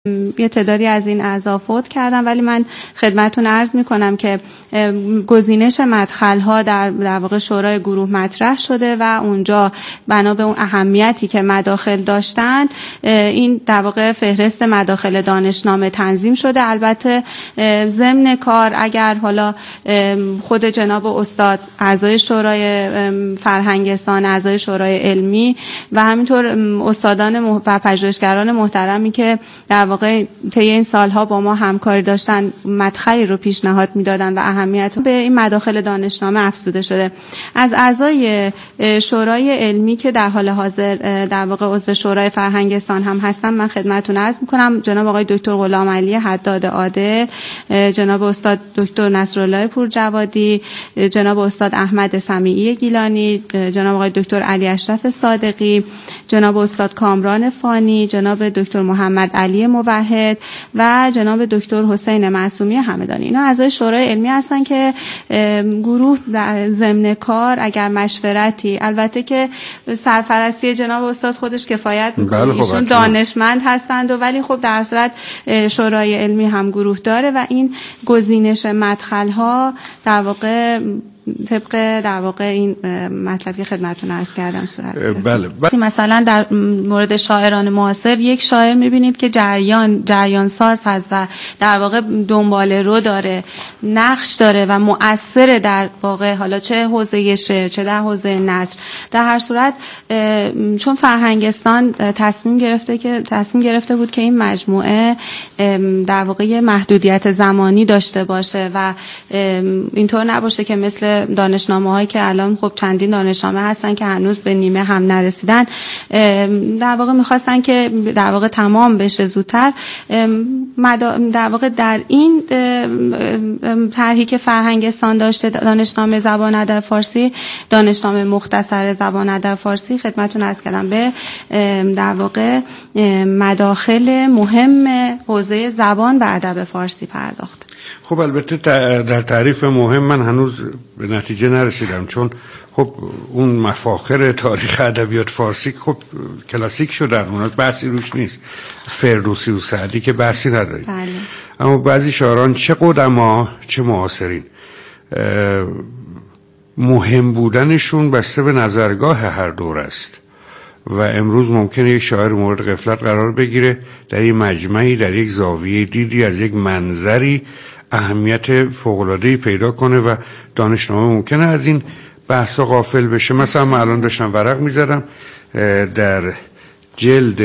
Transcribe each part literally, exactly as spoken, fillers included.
یه تعدادی از این اعضا فوت کردن، ولی من خدمتتون عرض میکنم که گزینش مدخل‌ها در در واقع شورای گروه مطرح شده و اونجا بنا به اون اهمیتی که مداخل داشتن این در واقع فهرست مداخل دانشنامه تنظیم شده. البته ضمن کار اگر حالا خود جناب استاد اعضای شورای فرهنگستان، اعضای شورای علمی و همینطور استادان و پژوهشگران محترمی که در واقع طی این سالها با ما همکاری داشتن مدخلی رو پیشنهاد میدادن و اهمیت به این مداخل دانشنامه افزوده شده. از اعضای شورای علمی که در حال حاضر در واقع عضو شورای فرهنگستان هم هستم من خدمتتون عرض میکنم جناب آقای دکتر غلامعلی حداد عادل، جناب استاد دکتر نصرالله پورجوادی، جناب استاد احمد سمیعی گیلانی، جناب آقای دکتر علی اشرف صادقی، جناب استاد کامران فانی، جناب دکتر محمد علی موحد و جناب دکتر حسین معصومی همدانی. اینا اعضای شورای علمی هستن که گروه در ضمن کار اگر مشورتی، البته که سرپرستی جناب استاد خودش کفایت میکنه، ایشون دانشمند هستند و ولی خب در صورت شورای علمی هم گروه داره و این گزینش مدخل ها در واقع طبق در واقع این مطلبی خدمتتون عرض کردم صورت گرفت. بله, بله. مثلا در مورد شاعران معاصر یک شاعر میبینید که جریان جریان ساز هست و در واقع دنباله رو داره، نقش داره و مؤثر در واقع حالا چه حوزه شعر چه در حوزه نثر. در هر صورت چون فرهنگستان تصمیم گرفته که تصمیم گرفته بود که این مجموعه در واقع محدودیت زمانی داشته باشه و اینطور نباشه که مثل دانشنامه‌هایی که الان خب چندین دانشنامه هستن که هنوز به نیمه هم نرسیدن، در واقع می‌خواستن که در واقع تمام بشه زودتر. در واقع در این طرحی که فرهنگستان داشته دانشنامه زبان ادب فارسی، دانشنامه مختصر زبان ادب فارسی، خدمتتون عرض کردم به در واقع مداخل مهم حوزه زبان و ادب فارسی پرداخت. خب البته در تعریف مهم من هنوز به نتیجه نرسیدم، چون خب اون مفاخر تاریخ ادبیات فارسی خب کلاسیک شده، در اون بحثی روش نیست. فردوسی و سعدی که بحثی نداریم. بله. اما بعضی شاعران چه قدما چه معاصرین مهم بودنشون بسته به نظرگاه هر دور است و امروز ممکنه یک شاعر مورد غفلت قرار بگیره در یک مجمعی، در یک زاویه دیدی از یک منظری اهمیت فوق‌العاده‌ای پیدا کنه و دانشنامه ممکنه از این بحثا غافل بشه. مثلا من الان داشتم ورق می‌زدم در جلد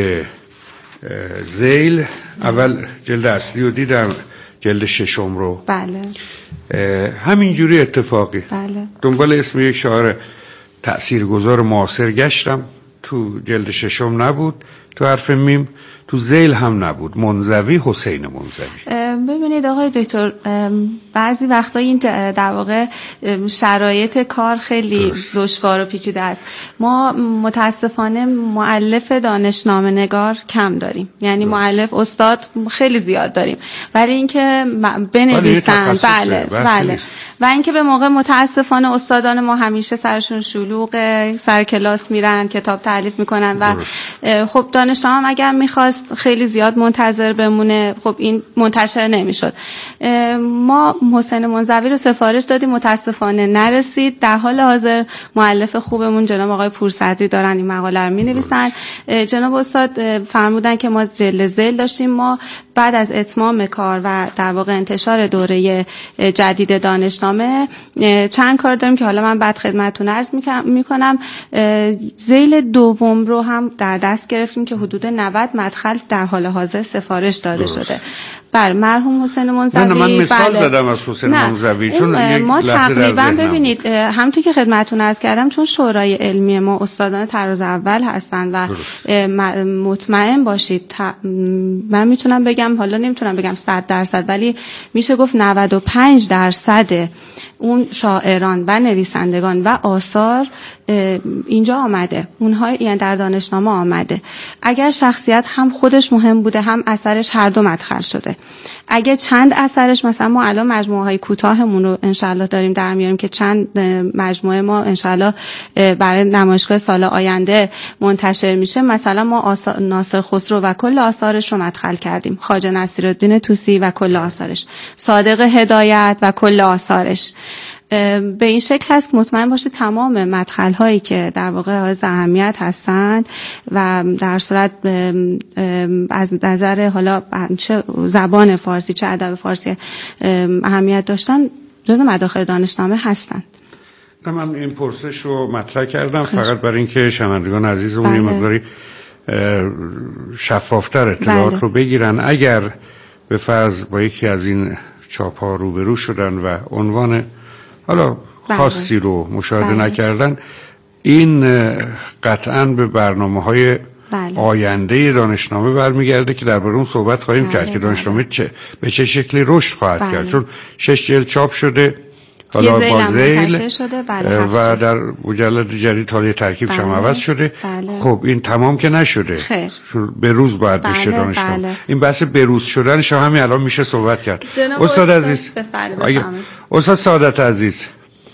ذیل، اول جلد اصلی رو دیدم، جلد ششم رو. بله. همینجوری اتفاقی. بله. دنبال اسم یک شاعر تأثیرگذار معاصر گشتم، تو جلد ششم نبود، تو حرف میم، تو ذیل هم نبود. منزوی، حسین منزوی. ببینید آقای دکتر، بعضی وقتا این در واقع شرایط کار خیلی دشوار و پیچیده است. ما متاسفانه مؤلف دانشنامه نگار کم داریم، یعنی مؤلف استاد خیلی زیاد داریم، ولی اینکه بنویسن بله بله و اینکه به موقع متاسفانه استادان ما همیشه سرشون شلوغ، سر کلاس میرن، کتاب تالیف میکنن و خب دانشنامه اگر میخواست خیلی زیاد منتظر بمونه خب این منتشر نمیشد. ما حسین منزوی رو سفارش دادیم، متاسفانه نرسید. در حال حاضر مؤلف خوبمون جناب آقای پورصدری دارن این مقاله رو مینویسن. جناب استاد فرمودن که ما جلد ذیل داشتیم. ما بعد از اتمام کار و در واقع انتشار دوره جدید دانشنامه چند کار داریم که حالا من بعد خدمتتون عرض میکنم. ذیل دوم رو هم در دست گرفتیم که حدود نود مدخل در حال حاضر سفارش داده درست. شده. بر مرحوم حسین منزوی. نه من مثال بله. زدم از حسین منزوی، چون ما تقریبا ببینید همونطور که خدمتتون عرض کردم، چون شورای علمی ما استادان طراز اول هستن و درست. مطمئن باشید من میتونم بگم، حالا نمیتونم بگم صد درصد، ولی میشه گفت نود و پنج درصد اون شاعران و نویسندگان و آثار اینجا آمده، اونها یعنی در دانشنامه آمده. اگر شخصیت هم خودش مهم بوده هم اثرش هر دو مدخل شده. اگه چند اثرش مثلا ما الان مجموعه های کوتاهمون رو انشالله داریم در میاریم که چند مجموعه ما انشالله برای نمایشگاه سال آینده منتشر میشه. مثلا ما ناصر خسرو و کل آثارش رو مدخل کردیم، خواجه نصیرالدین طوسی و کل آثارش، صادق هدایت و کل آثارش. به این شکل هست که مطمئن باشه تمام مدخل هایی که در واقع از اهمیت هستند و در صورت از نظر حالا چه زبان فارسی چه ادب فارسی اهمیت داشتن جز مداخل دانشنامه هستند. من این پرسش رو مطرح کردم فقط برای اینکه شنوندگان عزیزمون یه مقداری شفافتر اطلاعات بله. رو بگیرن. اگر به فرض با یکی از این چاپ ها روبرو شدن و عنوان حالا خاصی بله. رو مشاهده بله. نکردن، این قطعاً به برنامه‌های بله. آینده دانشنامه برمیگرده که درباره اون صحبت خواهیم بله. کرد که دانشنامه بله. چه به چه شکلی رشد خواهد بله. کرد، چون شش جلد چاپ شده حالا با زیل شده بله. و در مجلد جدید حالا ترکیبش هم عوض شده بله. خب این تمام که نشده، به روز باید بله. بشه دانشنامه بله. این بحث به روز شدنش همین الان میشه صحبت کرد. استاد عزیز بله. استاد سعادت عزیز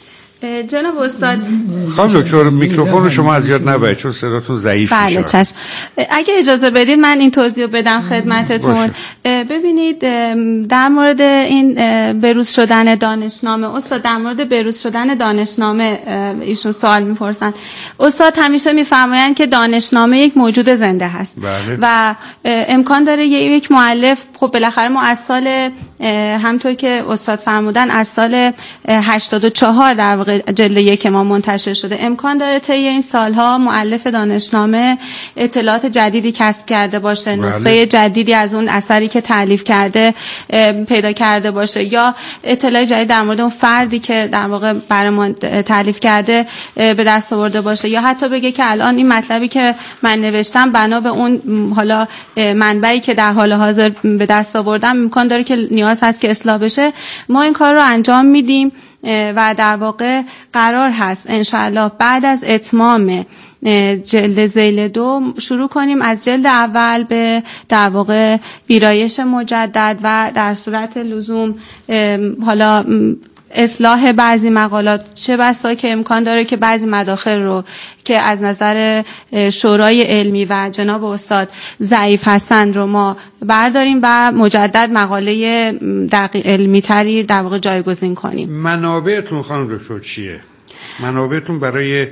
جناب استاد خانم دکتر میکروفون رو شما از یاد نبرید چون صداتون ضعیف میشه. بله چشم. اگه اجازه بدید من این توضیح بدم خدمتتون. ببینید در مورد این بروز شدن دانشنامه، استاد در مورد بروز شدن دانشنامه ایشون سوال میپرسن. استاد همیشه میفرمایند که دانشنامه یک موجود زنده هست بله. و امکان داره یک مؤلف خب بالاخره ما از سال همطور که استاد فرمودن از سال هشتاد و چهار در واقع جلد یک ما منتشر شده، امکان داره طی این سالها مؤلف دانشنامه اطلاعات جدیدی کسب کرده باشه، بله. نسخه جدیدی از اون اثری که تالیف کرده پیدا کرده باشه یا اطلاع جدید در مورد اون فردی که در واقع برای ما تالیف کرده به دست آورده باشه، یا حتی بگه که الان این مطلبی که من نوشتم بنا به اون حالا منبعی که در حال حاضر به دست آوردم امکان داره که نیاز هست که اصلاح بشه. ما این کار رو انجام میدیم و در واقع قرار هست انشاءالله بعد از اتمام جلد ذیل دو شروع کنیم از جلد اول به در واقع ویرایش مجدد و در صورت لزوم حالا اصلاح بعضی مقالات، چه بسا که امکان داره که بعضی مداخل رو که از نظر شورای علمی و جناب استاد ضعیف هستند رو ما برداریم و مجدد مقاله دقیق علمی تری در واقع جایگزین کنیم. منابعتون خانم دکتر چیه؟ منابعتون برای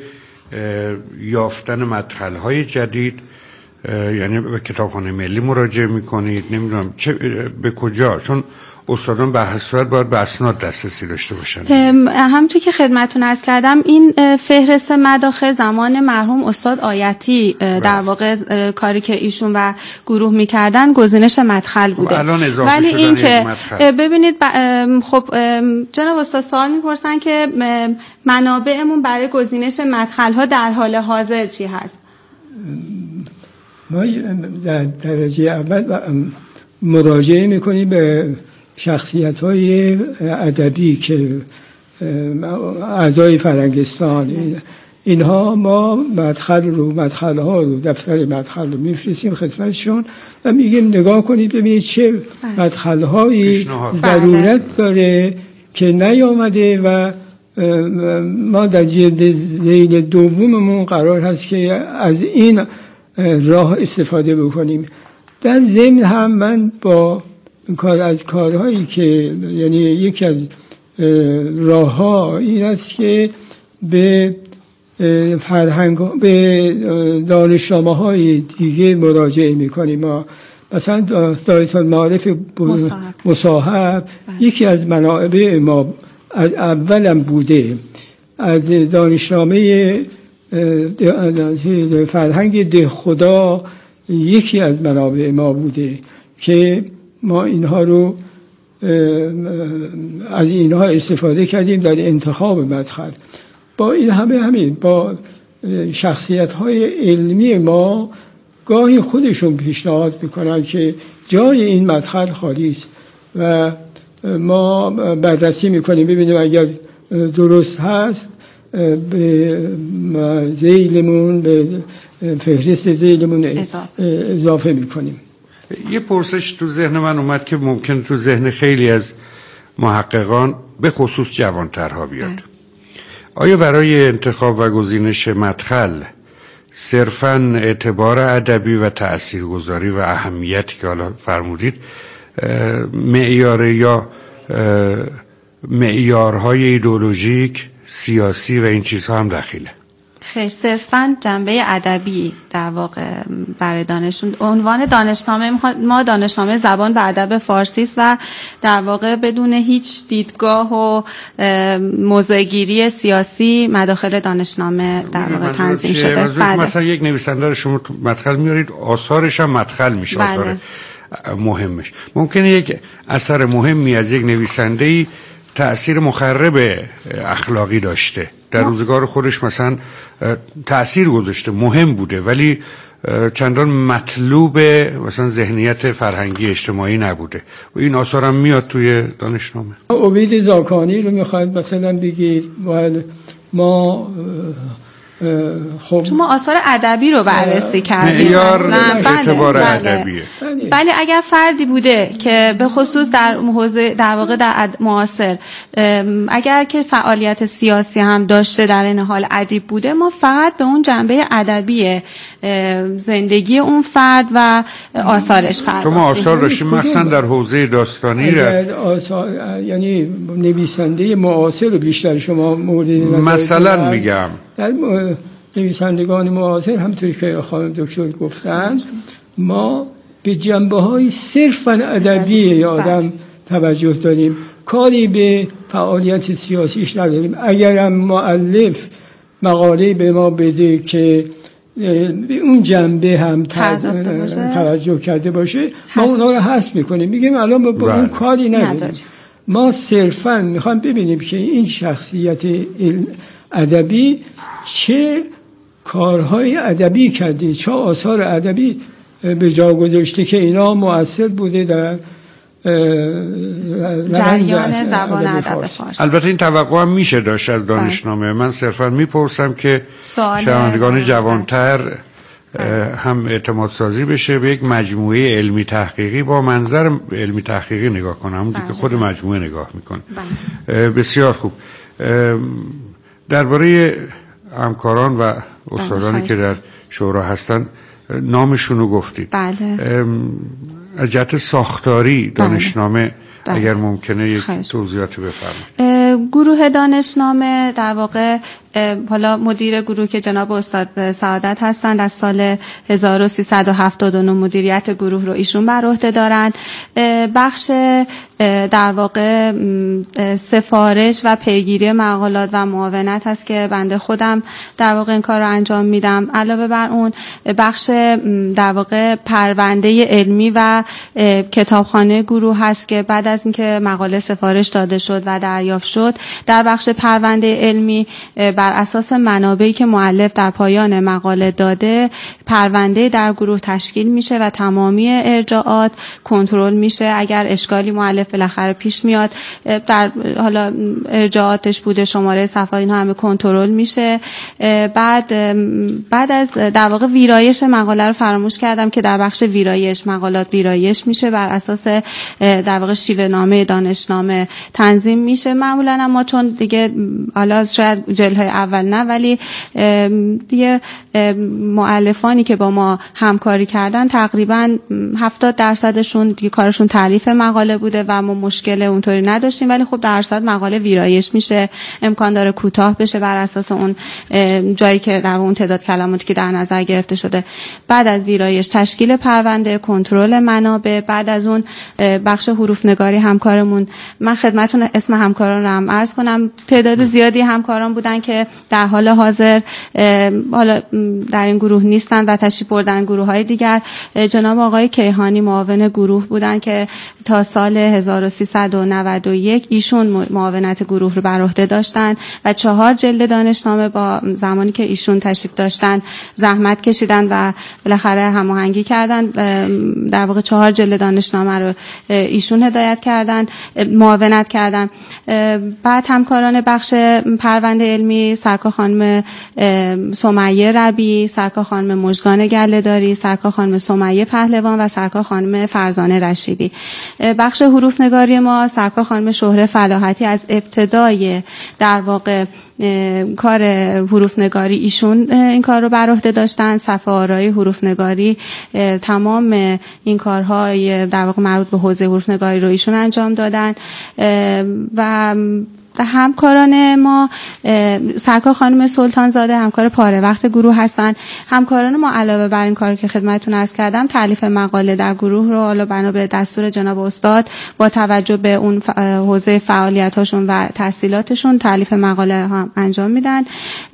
یافتن مدخل‌های جدید، یعنی به کتابخانه ملی مراجعه میکنید، نمیدونم چه به کجا؟ چون استادان به هر صورت باید به اسناد دسترسی داشته باشن. همونطور که خدمتتون عرض کردم این فهرست مداخل زمان مرحوم استاد آیتی در واقع کاری که ایشون و گروه میکردن گزینش مدخل بوده. الان اضافه ولی این که مدخل. ببینید خب جناب استاد سوال میپرسن که منابعمون برای گزینش مدخل ها در حال حاضر چی هست؟ ما در درجه اول مراجعه میکنیم به شخصیت‌های ادبی که اعضای فرنگستان، اینها ما مدخل رو مدخل‌ها رو دفتر مدخل رو میفرستیم خدمتشون و میگیم نگاه کنید ببینید چه مدخل‌هایی ضرورت داره که نیامده و ما در جلد ذیل دوممون قرار هست که از این راه استفاده بکنیم. در ضمن هم من با کار از کارهایی که یعنی یکی از راه ها این است که به فرهنگ به دانشنامه های دیگه مراجعه میکنیم. ما مثلا دایره المعارف مصاحب یکی از منابع ما از اولم بوده، از دانشنامه فرهنگ ده خدا یکی از منابع ما بوده که ما اینها رو از اینها استفاده کردیم در انتخاب مدخل. با این همه همین با شخصیت‌های علمی ما گاهی خودشون پیشنهاد میکنن که جای این مدخل خالی است و ما بررسی میکنیم ببینیم اگر درست هست به ذیلمون به فهرست ذیلمون اضافه, اضافه میکنیم. یه پرسش تو ذهن من اومد که ممکن تو ذهن خیلی از محققان به خصوص جوانترها بیاد. آیا برای انتخاب و گزینش مدخل صرفاً اعتبار ادبی و تاثیرگذاری و اهمیتی که حالا فرمودید معیار یا معیارهای ایدئولوژیک، سیاسی و این چیزها هم دخیله؟ خیلی صرفاً جنبه ادبی در واقع برای دانشون. عنوان دانشنامه ما دانشنامه زبان و ادب فارسی است و در واقع بدون هیچ دیدگاه و موضع‌گیری سیاسی مداخل دانشنامه در واقع تنظیم شده. بله. مثلا یک نویسنده رو شما مدخل میارید، آثارش هم مدخل میشه. بله. آثار مهمش ممکنه یک اثر مهمی از یک نویسنده‌ای تأثیر مخرب اخلاقی داشته، در روزگار خودش مثلا تأثیر گذاشته، مهم بوده، ولی چندان مطلوب مثلا ذهنیت فرهنگی اجتماعی نبوده و این آثار هم میاد توی دانشنامه. عبید زاکانی رو میخواید مثلا بگید، ما خب چون ما آثار ادبی رو بررسی کردیم، معیار اعتبار ادبیه. ولی اگر فردی بوده که به خصوص در حوزه در واقع در معاصر اگر که فعالیت سیاسی هم داشته در این حال ادیب بوده، ما فقط به اون جنبه ادبی زندگی اون فرد و آثارش پرداختیم. شما آثار داشتیم مثلا در حوزه داستانی را آثار، یعنی نویسنده معاصر رو بیشتر شما مورد مثلا میگم در نویسندگان معاصر همونطوری که خانم دکتر گفتن، ما به جنبه‌های صرفاً ادبی آدم توجه داریم، کاری به فعالیت سیاسیش نداریم. اگرم مؤلف مقاله به ما بده که به اون جنبه هم توجه کرده باشه، ما اونا رو حذف میکنیم، میگیم الان ما با اون کاری نداریم. ما صرفاً میخوام ببینیم که این شخصیت ادبی چه کارهای ادبی کرده، چه آثار ادبی به جا گذاشته که اینا مؤثر بوده در جریان زبان ادب فارسی. البته این توقع هم میشه داشت از دانشنامه. من صرفا میپرسم که شنوندگان جوانتر هم اعتماد سازی بشه به یک مجموعه علمی تحقیقی با منظر علمی تحقیقی نگاه کنم، همونجوری که خود مجموعه نگاه میکنه. بسیار خوب. درباره همکاران و استادانی که در شورا هستن نامشون رو گفتید. بله. از جهت ساختاری دانشنامه بله. بله. اگر ممکنه یک توضیحاتی بفرمایید. گروه دانشنامه در واقع حالا مدیر گروه که جناب استاد سعادت هستند، از سال هزار و سیصد و هفتاد و نه مدیریت گروه رو ایشون بر عهده دارن. بخش در واقع سفارش و پیگیری مقالات و معاونت هست که بنده خودم در واقع این کار رو انجام میدم. علاوه بر اون بخش در واقع پرونده علمی و کتابخانه گروه هست که بعد از اینکه مقاله سفارش داده شد و دریافت شد، در بخش پرونده علمی بر اساس منابعی که مؤلف در پایان مقاله داده پرونده در گروه تشکیل میشه و تمامی ارجاعات کنترل میشه. اگر اشکالی مؤلف بالاخره پیش میاد، در حالا ارجاعاتش بوده، شماره صفحات، اینها همه کنترل میشه. بعد بعد از در واقع ویرایش مقاله رو فراموش کردم که در بخش ویرایش مقالات ویرایش میشه، بر اساس در واقع شیوه نامه دانشنامه تنظیم میشه. معمولا ما چون دیگه حالا شاید جلهای اول نه، ولی دیگه مؤلفانی که با ما همکاری کردن تقریبا هفتاد درصدشون دیگه کارشون تالیف مقاله بوده و ما مشکل اونطوری نداشتیم، ولی خب درصد مقاله ویرایش میشه، امکان داره کوتاه بشه بر اساس اون جایی که در اون تعداد کلماتی که در نظر گرفته شده. بعد از ویرایش تشکیل پرونده، کنترل منابع، بعد از اون بخش حروف نگاری همکارمون، من خدمتتون اسم همکاران رو هم عرض کنم، تعداد زیادی همکاران بودن که در حال حاضر حالا در این گروه نیستن و تشریف بردن گروه‌های دیگر. جناب آقای کیهانی معاون گروه بودن که تا سال هزار و سیصد و نود و یک ایشون معاونت گروه رو بر عهده داشتن و چهار جلد دانشنامه با زمانی که ایشون تشریف داشتن زحمت کشیدن و بالاخره هماهنگی کردن. در واقع چهار جلد دانشنامه رو ایشون هدایت کردن، معاونت کردن. بعد همکاران بخش پرونده علمی سرکار خانم سمیه ربی، سرکار خانم مژگان گله‌داری، سرکار خانم سمیه پهلوان و سرکار خانم فرزانه رشیدی. بخش حروف نگاری ما سرکار خانم شهره فلاحتی از ابتدای در واقع کار حروف نگاری ایشون این کار رو بر عهده داشتن. صفحه آرایی حروف نگاری، تمام این کارهای در واقع مربوط به حوزه حروف نگاری رو ایشون انجام دادن. و همکاران ما سرکار خانم سلطان زاده همکار پاره وقت گروه هستن. همکاران ما علاوه بر این کاری که خدمتتون عرض کردم تالیف مقاله در گروه رو حالا بنا به دستور جناب استاد با توجه به اون حوزه فعالیت‌هاشون و تحصیلاتشون تالیف مقاله هم انجام میدن.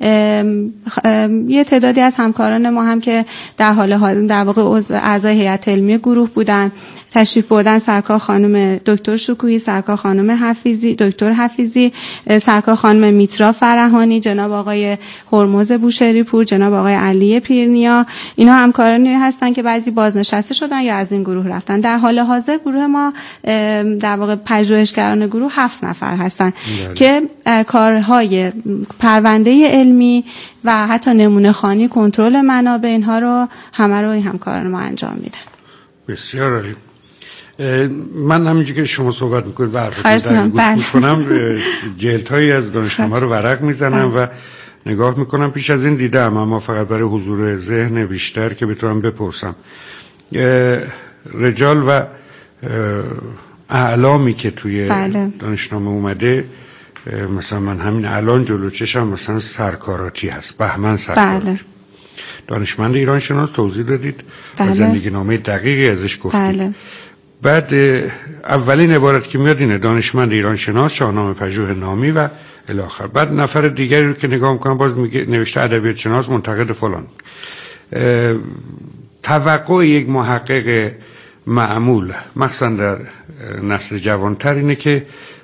یه تعدادی از همکاران ما هم که در حال حاضر در واقع اعضای هیئت علمی گروه بودن تشریف بردن سرکار خانم دکتر شکوهی، سرکار خانم حفیظی، دکتر حفیظی، سرکار خانم میترا فرهانی، جناب آقای هرمز بوشهری پور، جناب آقای علی پیرنیا. اینا همکارانی هستن که بعضی بازنشسته شدن یا از این گروه رفتن. در حال حاضر گروه ما در واقع پژوهشگران گروه هفت نفر هستن بله. که کارهای پرونده علمی و حتی نمونه خوانی، کنترل منابع اینها رو همه رو این همکاران ما انجام میدن. بسیار عالی. من همینجور که شما صحبت میکنید و حرفتون گوش میکنم جلدهایی از دانشنامه رو ورق میزنم و نگاه میکنم. پیش از این دیدم اما فقط برای حضور ذهن بیشتر که بتونم بپرسم. رجال و اعلامی که توی بله. دانشنامه اومده، مثلا من همین الان جلو چشم مثلا سرکاراتی هست، بهمن سرکاراتی بله. دانشمند ایران شناس توضیح دادید بله. و زندگی نامه دقیقی ازش گفتید بله. بعد اولین عبارت که میاد اینه دانشمند ایران شناس، شاهنامه پژوه نامی و الی آخر. بعد نفر دیگری رو که نگاه میکنم باز میگه نوشته ادبیات شناس منتقد فلان. توقع یک محقق معمول مخصوصا در نسل جوانتر اینه که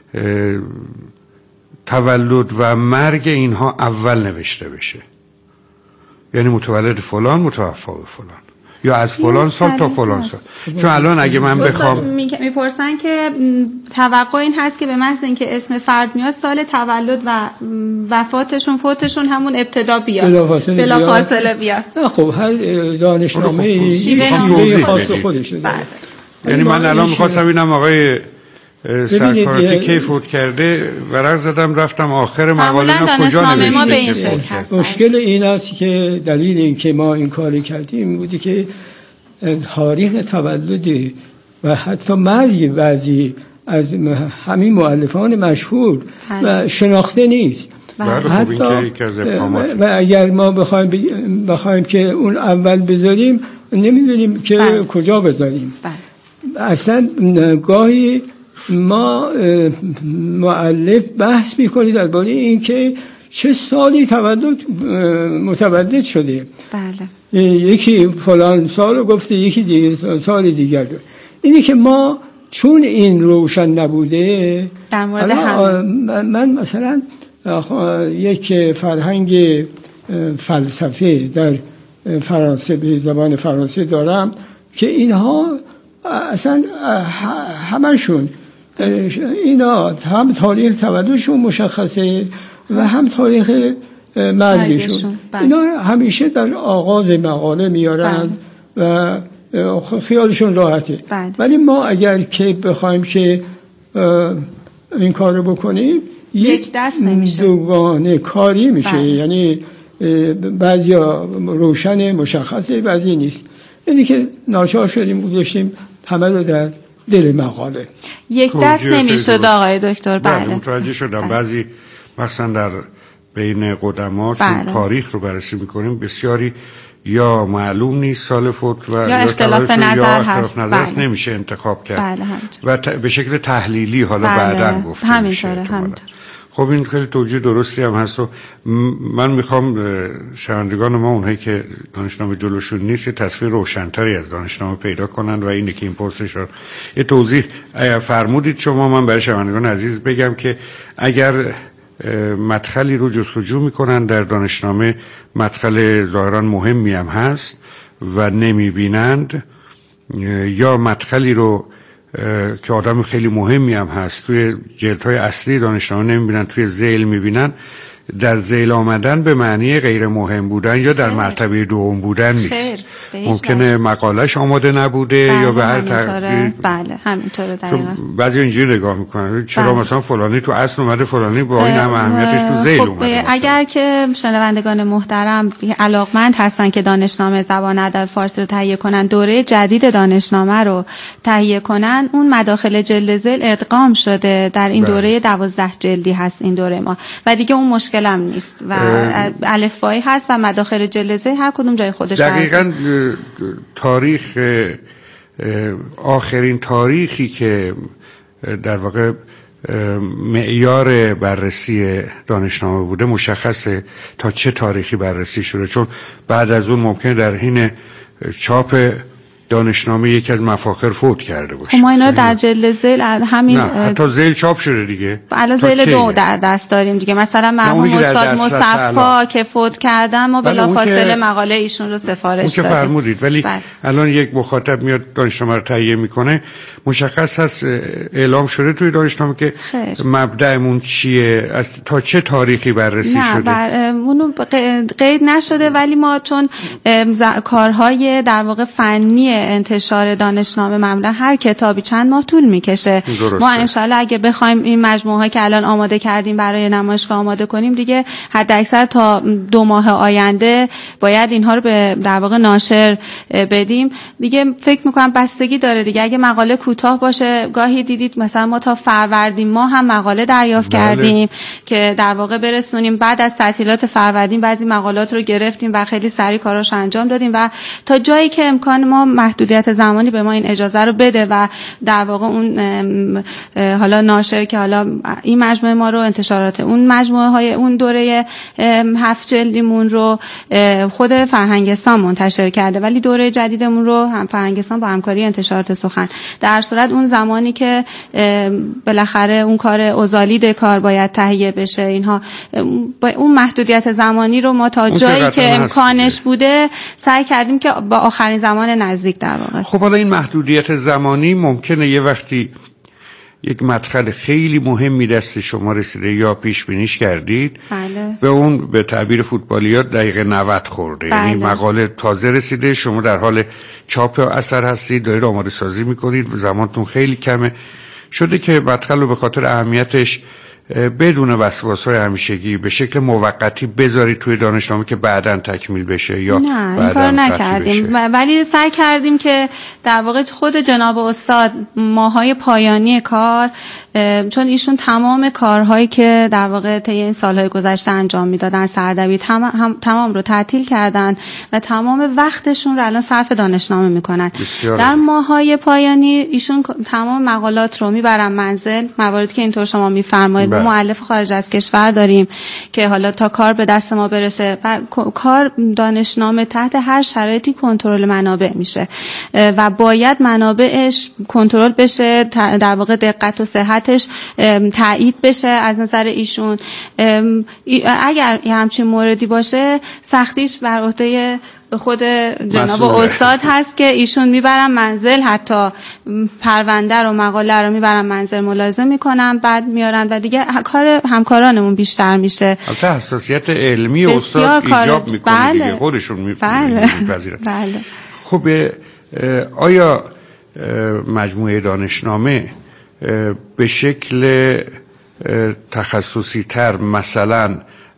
تولد و مرگ اینها اول نوشته بشه، یعنی متولد فلان متوفا به فلان یا از فلان سال تا فلان سال. چون الان اگه من بخوام میپرسن که توقع این هست که به محض اینکه اسم فرد میاد سال تولد و وفاتشون فوتشون همون ابتدا بیاد بلا فاصله بیاد. نه خب هر دانشنامه شیوه خاص خودشه. یعنی من الان می‌خواستم ببینم آقای سرکاراتی کی فوت کرده، ورق زدم رفتم آخر مقاله اینا کجا نوشته. مشکل این است که دلیل این که ما این کاری کردیم بودی که تاریخ تولد و حتی مرگ بعضی از همین مؤلفان مشهور و شناخته نیست. حتی و اگر ما بخوایم بخوایم که اون اول بذاریم نمیدونیم که بله. کجا بذاریم. بله. اصلا گاهی ما مؤلف بحث میکنی درباره این که چه سالی تولد متولد شده. بله. یکی فلان سال رو گفته، یکی دیگه سال دیگر رو. اینی که ما چون این روشن نبوده در مورد هم من مثلا یک فرهنگ فلسفه در فرانسه به زبان فرانسه دارم که اینها اصلا همشون اینا هم تاریخ تولدشون مشخصه و هم تاریخ مرگشون. اینا همیشه در آغاز مقاله میارن و خیالشون راحته. ولی ما اگر که بخوایم که این کار رو بکنیم یک دست نمیشه، دوگانه کاری میشه. بله. یعنی بعضی روشن مشخصه بعضی نیست. یعنی که ناچار شدیم گذاشتیم همه رو در دل مقاله. یک دست نمیشد آقای دکتر. بله, بله. متوجه شدم. بله. بعضی مثلا در بین قدما چون بله. تاریخ رو بررسی میکنیم بسیاری یا معلوم نیست سال فوت و یا اختلاف نظر یا هست. نظر بله. نمیشه انتخاب کرد. بله و ت... به شکل تحلیلی حالا بله. بعداً گفته همینطوره همینطور. خب این خیلی توجیه درستی هم هست و من میخوام شنوندگان ما اونهایی که دانشنامه جلوشون نیست یه تصویر روشن‌تری از دانشنامه پیدا کنن و اینه که این پرسش رو یه توضیح فرمودید شما. من برای شنوندگان عزیز بگم که اگر مدخلی رو جستجو میکنن در دانشنامه، مدخل ظاهرا مهمی هم هست و نمیبینند، یا مدخلی رو که آدم خیلی مهمی هم هست توی جلدهای اصلی دانشنامه نمیبینن، توی ذیل میبینن، در ذیل آمدن به معنی غیر مهم بودن یا در مرتبه دوم بودن نیست. ممکنه مقالش آماده نبوده بله، یا به هر تقدیر. بله همینطوره دقیقاً. بعضی اینجوری نگاه میکنن چرا بله. مثلا فلانی تو اصل اومده فلانی با این هم اهمیتش تو ذیل خب اومده. اگر که شنوندگان محترم علاقمند هستن که دانشنامه زبان ادب فارسی رو تهیه کنن، دوره جدید دانشنامه رو تهیه کنن، اون مداخل جلد ذیل ادغام شده در این بله. دوره دوازده جلدی هست این دوره ما و دیگه اون مشکل هم نیست و الفبایی هست و مداخل جلد ذیل هر کدوم جای خودش هست. دقیقاً تاریخ آخرین تاریخی که در واقع معیار بررسی دانشنامه بوده مشخصه تا چه تاریخی بررسی شده، چون بعد از اون ممکنه در حین چاپ دانشنامه یکی از مفاخر فوت کرده باشه. ما اینا در جلد ذیل همین نه حتی ذیل چاپ شده دیگه. الان ذیل دو در دست داریم دیگه. مثلا مرحوم استاد مصفا که فوت کردن ما بلافاصله مقاله ایشون رو سفارش دادیم. اون که فرمودید، ولی بله. الان یک مخاطب میاد دانشنامه رو تهیه میکنه، مشخص هست اعلام شده توی دانشنامه که خیر. مبدأمون چیه، از تا چه تاریخی بررسی نه شده. بر... اونو قید نشده، ولی ما چون کارهای در واقع فنی انتشار دانشنامه معمولا هر کتابی چند ماه طول میکشه. ما انشالله اگه بخوایم این مجموعه ها که الان آماده کردیم برای نمایشگاه آماده کنیم دیگه حد اکثر تا دو ماه آینده باید اینها رو به در واقع ناشر بدیم دیگه. فکر میکنم بستگی داره دیگه. اگه مقاله کوتاه باشه، گاهی دیدید مثلا ما تا فروردین ما هم مقاله دریافت بله. کردیم که در واقع برسونیم. بعد از تعطیلات فروردین بعضی مقالات رو گرفتیم و خیلی سریع کاراش انجام دادیم و تا جایی که امکان ما محدودیت زمانی به ما این اجازه رو بده و در واقع اون حالا ناشر که حالا این مجموعه ما رو انتشارات اون مجموعه های اون دوره هفت جلدیمون رو خود فرهنگستان منتشر کرده، ولی دوره جدیدمون رو هم فرهنگستان با همکاری انتشارات سخن. در صورت اون زمانی که بالاخره اون کار اوزالید کار باید تهیه بشه، اینها اون محدودیت زمانی رو ما تا جایی که امکانش بوده سعی کردیم که با آخرین زمان نزدیک در واقع. خب حالا این محدودیت زمانی ممکنه یه وقتی یک مدخل خیلی مهمی دست شما رسیده یا پیش بینیش کردید بله. به اون به تعبیر فوتبالیات دقیقه نود خورده بله. یعنی مقاله تازه رسیده، شما در حال چاپ اثر هستید، دارید آماده سازی میکنید، زمانتون خیلی کمه، شده که مدخل رو به خاطر اهمیتش بدون وسواس‌های همیشگی به شکل موقتی بذارید توی دانشنامه که بعداً تکمیل بشه یا نه این کار نکردیم، ولی سعی کردیم که در واقع خود جناب استاد ماهای پایانی کار، چون ایشون تمام کارهایی که در واقع طی این سالهای گذشته انجام میدادن سردبیر تمام تمام رو تعطیل کردن و تمام وقتشون رو الان صرف دانشنامه میکنن. در ماهای پایانی ایشون تمام مقالات رو میبرن منزل، مواردی که اینطور شما میفرمایید مؤلف خارج از کشور داریم که حالا تا کار به دست ما برسه و کار دانشنامه تحت هر شرایطی کنترل منابع میشه و باید منابعش کنترل بشه، در واقع دقت و صحتش تایید بشه از نظر ایشون. اگر همچین موردی باشه سختیش بر عهده خود جناب استاد هست که ایشون میبرن منزل، حتی پرونده رو مقاله رو میبرن منزل ملاحظه میکنن بعد میارن و دیگه کار همکارانمون بیشتر میشه. البته حساسیت علمی استاد ایجاب میکنه بله. دیگه خودشون میپذیرن. بله. بله. خب آیا مجموعه دانشنامه به شکل تخصصی تر مثلا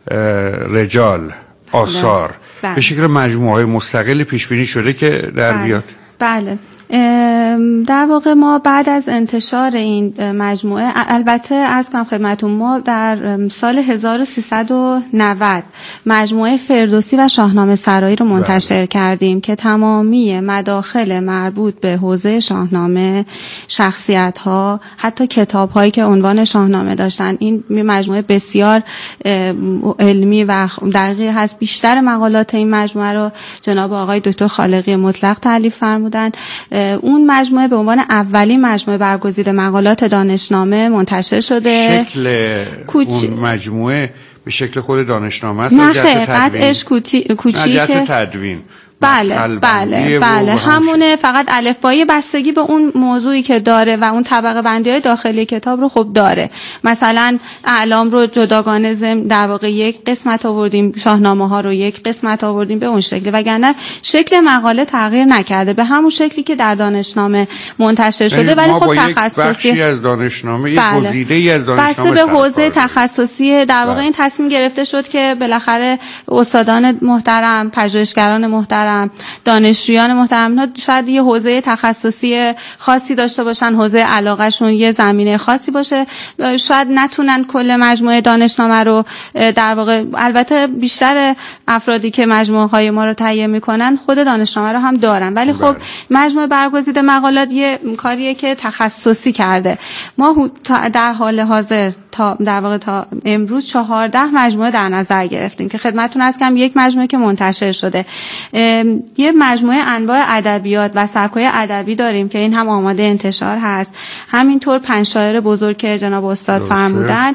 رجال آثار بله. به شکل مجموعه مستقلی پیش بینی شده که در بله. بیاد؟ بله در واقع ما بعد از انتشار این مجموعه، البته عرض کنم خدمتون، ما در سال هزار و سیصد و نود مجموعه فردوسی و شاهنامه سرایی رو منتشر بله. کردیم که تمامی مداخل مربوط به حوزه شاهنامه، شخصیت‌ها، حتی کتاب‌هایی که عنوان شاهنامه داشتن، این مجموعه بسیار علمی و دقیقی هست. بیشتر مقالات این مجموعه رو جناب آقای دکتر خالقی مطلق تألیف فرمودن. اون مجموعه به عنوان اولین مجموعه برگزیده مقالات دانشنامه منتشر شده. شکل کوچ... اون مجموعه به شکل خود دانشنامه است؟ نه خیلی قطعش کوچیکه. تدوین. بله بله بله همونه، فقط الفبایی بستگی به اون موضوعی که داره و اون طبقه بندی های داخلی کتاب رو خب داره. مثلا اعلام رو جداگانه ضمن در واقع یک قسمت آوردیم، شاهنامه ها رو یک قسمت آوردیم به اون شکلی، وگرنه شکل مقاله تغییر نکرده، به همون شکلی که در دانشنامه منتشر شده. ولی خب تخصصی بخشی از دانشنامه، یک بله. گزیده‌ای از دانشنامه بسته به حوزه تخصصی در واقع بله. این تصمیم گرفته شد که بالاخره استادان محترم، پژوهشگران محترم، دانشجویان محترم ها شاید یه حوزه تخصصی خاصی داشته باشن، حوزه علاقهشون یه زمینه خاصی باشه، شاید نتونن کل مجموعه دانشنامه رو در واقع، البته بیشتر افرادی که مجموعه های ما رو تهیه میکنن خود دانشنامه رو هم دارن، ولی خب مجموعه برگزیده مقالات یه کاریه که تخصصی کرده. ما در حال حاضر تا در واقع تا امروز چهارده مجموعه در نظر گرفتیم که خدمتتون عرض کنم یک مجموعه که منتشر شده. یه مجموعه انواع ادبیات و سبک‌های ادبی داریم که این هم آماده انتشار هست. همینطور پنج شاعر بزرگ که جناب استاد فرمودن.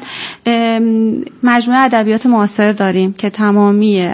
مجموعه ادبیات معاصر داریم که تمامی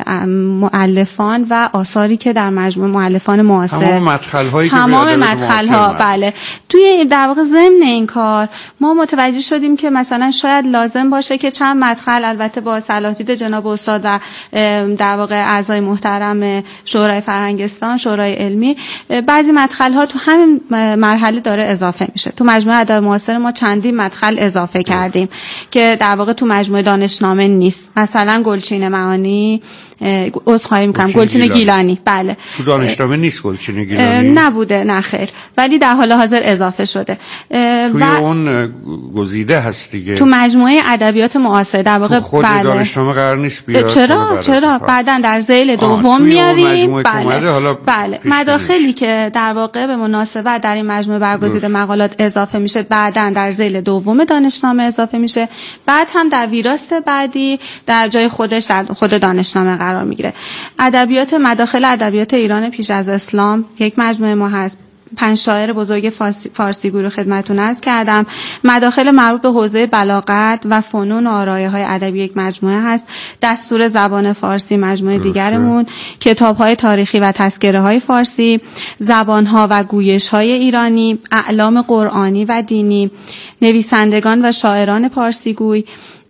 مؤلفان و آثاری که در مجموعه مؤلفان معاصر، تمام مدخل‌هایی که تمام مدخل‌ها بله. توی در واقع ضمن این کار ما متوجه شدیم که مثلا شاید لازم باشه که چند مدخل، البته با صلاح‌دید جناب استاد و در واقع اعضای محترم شورای فرهنگستان، شورای علمی، بعضی مدخل ها تو همین مرحله داره اضافه میشه. تو مجموعه ادب معاصر ما چندین مدخل اضافه کردیم که در واقع تو مجموعه دانشنامه نیست. مثلا گلچین معانی، عذرخواهی میکنم، گلچین گیلانی. گیلانی بله تو دانشنامه نیست گلچین گیلانی، نبوده نه خیر، ولی در حال حاضر اضافه شده. توی اون گزیده هست دیگه، تو مجموعه ادبیات معاصر در واقع خود بله. دانشنامه قرار نیست بیاد. چرا چرا بعداً در ذیل دوم میاریم. بله حالا بله مداخلی که در واقع به مناسبت در این مجموعه برگزیده مقالات اضافه میشه بعداً در ذیل دوم دانشنامه اضافه میشه، بعد هم در ویراست بعدی در جای خودش در خود دانشنامه قرار میگیره. ادبیات مداخل ادبیات ایران پیش از اسلام یک مجموعه ما هست. پنج شاعر بزرگ فارسی, فارسی گروه خدمتتون عرض کردم. مداخل مربوط به حوزه بلاغت و فنون و آرایه‌های ادبی یک مجموعه هست. دستور زبان فارسی مجموعه دیگرمون. کتاب‌های تاریخی و تذکره‌های فارسی، زبان‌ها و گویش‌های ایرانی، اعلام قرآنی و دینی، نویسندگان و شاعران پارسیگوی،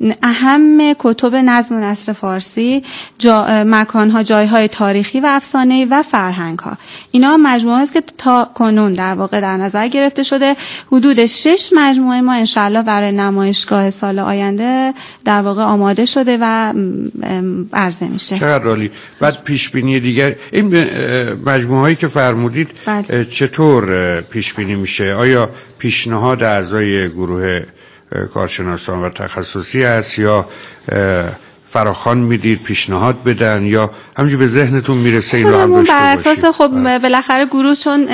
اهم کتب نظم و نثر فارسی، جا، مکانها، جایهای تاریخی و افسانه‌ای و فرهنگ‌ها. اینا مجموعه است که تا کنون در واقع در نظر گرفته شده. حدود شش مجموعه ما انشالله برای نمایشگاه سال آینده در واقع آماده شده و عرضه میشه. چقدر عالی. بعد پیش بینی دیگر این مجموعه‌ای که فرمودید بله. چطور پیش بینی میشه؟ آیا پیشنهاد اعضای گروه کارشناسان و تخصصی است یا فراخوان میدید پیشنهاد بدن یا همینجوری به ذهنتون میرسه این رو هم داشته بر اساس خب بالاخره گروه چون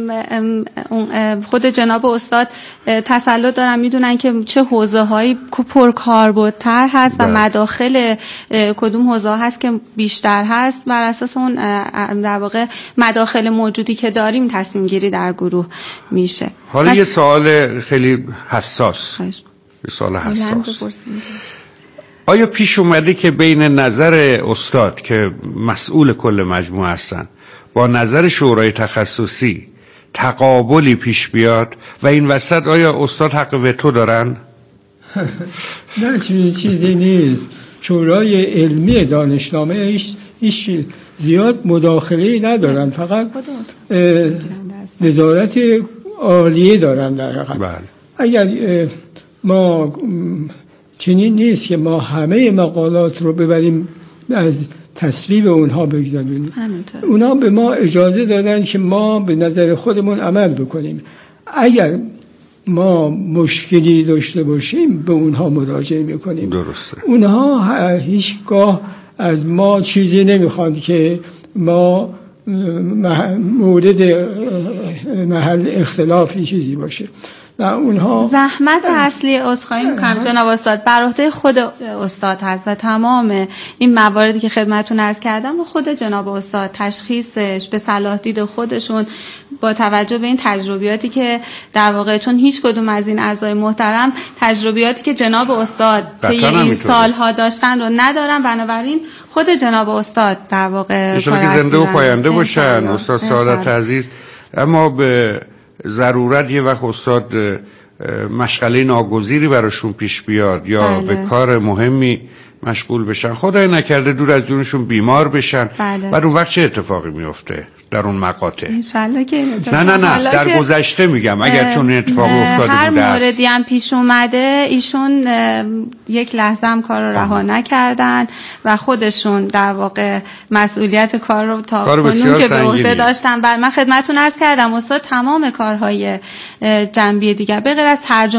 خود جناب استاد تسلط دارن، میدونن که چه حوزه هایی پرکاربردتر هست و مداخل کدوم حوزه هست که بیشتر هست، بر اساس اون در واقع مداخل موجودی که داریم تصمیم گیری در گروه میشه. حالا بس... یه سوال خیلی حساس خیش. یه سوال حساس آیا پیش اومده که بین نظر استاد که مسئول کل مجموعه هستن با نظر شورای تخصصی تقابلی پیش بیاد و این وسط آیا استاد حق وتو دارن؟ نه چیزی نیست. شورای علمی دانشنامه ایش, ایش زیاد مداخله ندارن، فقط نظارت عالیه دارن در حقیقت. بله. اگر ما چنین نیست که ما همه مقالات رو ببریم از تصویب اونها بگذاریم. اونها به ما اجازه دادن که ما به نظر خودمون عمل بکنیم. اگر ما مشکلی داشته باشیم به اونها مراجعه میکنیم. درسته. اونها هیچگاه از ما چیزی نمیخوان که ما مورد محل اختلافی چیزی باشه. و اونها زحمت اصلی عذرخواهی میکنم جناب استاد بر عهده خود استاد هست و تمام این مواردی که خدمتتون عرض کردم خود جناب استاد تشخیصش به صلاح دید خودشون با توجه به این تجربیاتی که در واقع چون هیچ کدوم از این اعضای محترم تجربیاتی که جناب استاد طی این سالها داشتن رو ندارن، بنابراین خود جناب استاد در واقع که زنده و پاینده باشن استاد سعادت عزیز. اما به ضرورت یه وقت استاد مشغله ناگزیری براشون پیش بیاد یا بله. به کار مهمی مشغول بشن، خدای نکرده دور از جونشون بیمار بشن، بله. بعد اون وقت چه اتفاقی میفته در اون مقاطع؟ انشالله که نه نه نه در گذشته میگم اگر چون اتفاق افتاده هر بوده است، هر موردی هم پیش اومده ایشون یک لحظه هم کار رو رها نکردن و خودشون در واقع مسئولیت کار رو تا کنون که به عهده داشتن. من خدمتتون عرض کردم استاد تمام کارهای جنبی دیگر به غیر از ترجمه